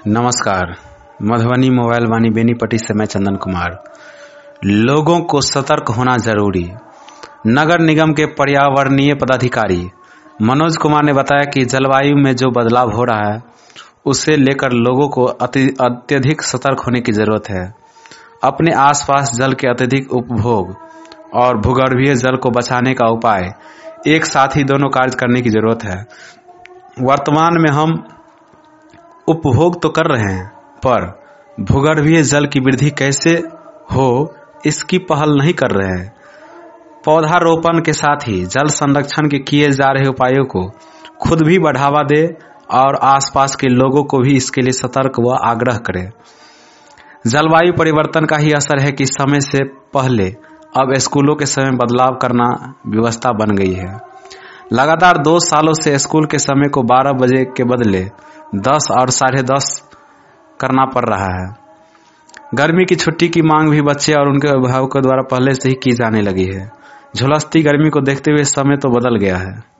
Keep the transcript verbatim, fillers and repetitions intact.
नमस्कार। मधुबनी मोबाइल वाणी बेनीपट्टी से मैं चंदन कुमार। लोगों को सतर्क होना जरूरी। नगर निगम के पर्यावरणीय पदाधिकारी मनोज कुमार ने बताया कि जलवायु में जो बदलाव हो रहा है उसे लेकर लोगों को अत्यधिक सतर्क होने की जरूरत है। अपने आसपास जल के अत्यधिक उपभोग और भूगर्भीय जल को बचाने का उपाय एक साथ ही दोनों कार्य करने की जरूरत है। वर्तमान में हम उपभोग तो कर रहे हैं, पर भूगर्भीय जल की वृद्धि कैसे हो इसकी पहल नहीं कर रहे हैं। पौधारोपण के साथ ही जल संरक्षण के किए जा रहे उपायों को खुद भी बढ़ावा दे और आसपास के लोगों को भी इसके लिए सतर्क व आग्रह करें। जलवायु परिवर्तन का ही असर है कि समय से पहले अब स्कूलों के समय बदलाव करना व्यवस्था बन गई है। लगातार दो सालों से स्कूल के समय को बारह बजे के बदले दस और साढ़े दस करना पड़ रहा है। गर्मी की छुट्टी की मांग भी बच्चे और उनके अभिभावकों द्वारा पहले से ही की जाने लगी है। झुलसती गर्मी को देखते हुए समय तो बदल गया है।